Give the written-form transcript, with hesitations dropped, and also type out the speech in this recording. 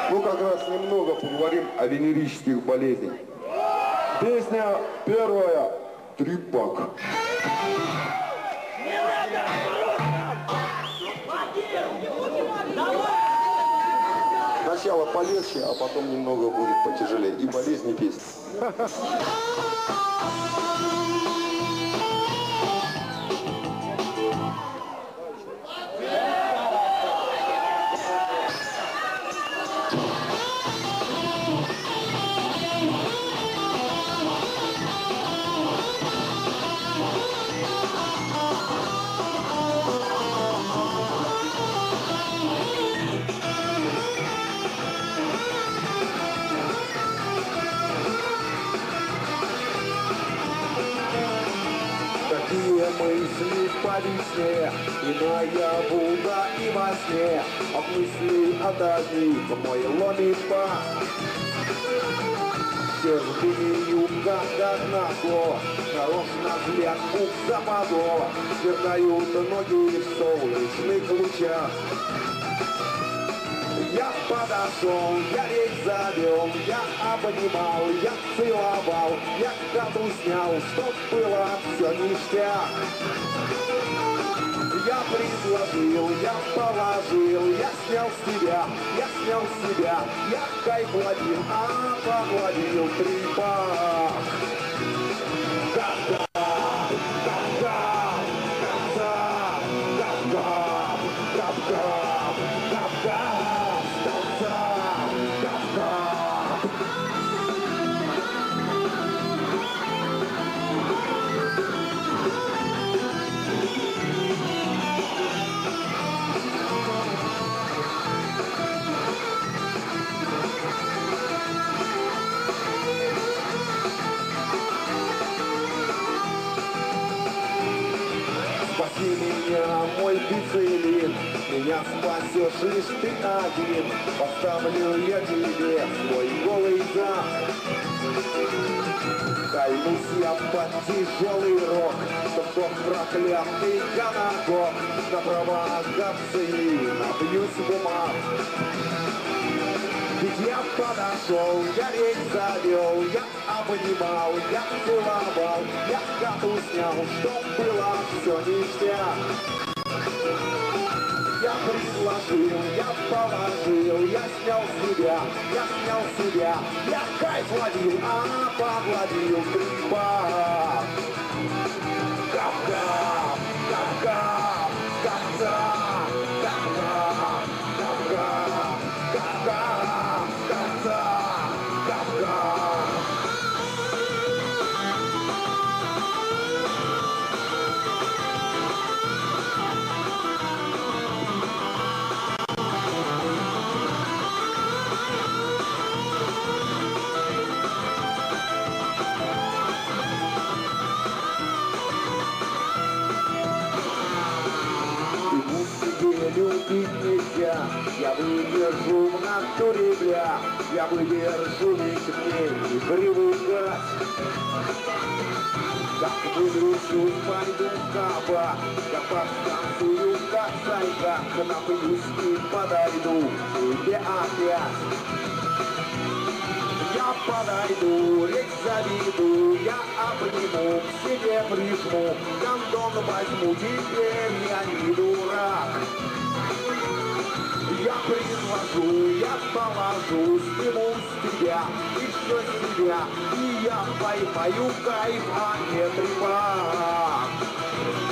Ну, как раз немного поговорим о венерических болезнях. Песня первая. Трипак. Сначала полегче, а потом немного будет потяжелее. И болезни песни. Такие мысли по весне, и наяву, да и во сне, от мыслей отодвиг мой ломит пах. Сердцею, как назло, нарочно взглянув западло, сверкают ноги в солнечных лучах. Я подошел, я речь завел, я обнимал, я целовал, я коту снял, чтоб было все ништяк. Я предложил, я положил, я снял с себя, я кайф ловил, а погладил трипак. Спаси меня, мой бицелин, меня спасешь лишь ты один. Поставлю я тебе свой голый зад. Кольнусь я под тяжелый рок, чтоб тот проклятый канагок на провокации набьюсь в умах. Ведь я подошел, я речь завел, я обнимал, я целовал, я коту снял, чтоб было все ништяк. Я предложил, я положил, я снял с себя, я кайф ловил, а погладил трипак. Кап-кап, кап-кап, кап-кап, кап-кап, кап-кап, кап-кап, кап-кап, кап-кап. Любить нельзя, я выдержу в натуре, бля, я выдержу ведь мне не привыкать. Как выдручусь, пойду в кабак, я подстанцую, как зайка, напьюсь и подойду тебе опять. Я подойду, речь заведу, я обниму, к себе прижму, гондон возьму, теперь я не дурак. Я предложу, я положу, сниму с тебя, еще себя, и я поймаю кайф, а не трипак.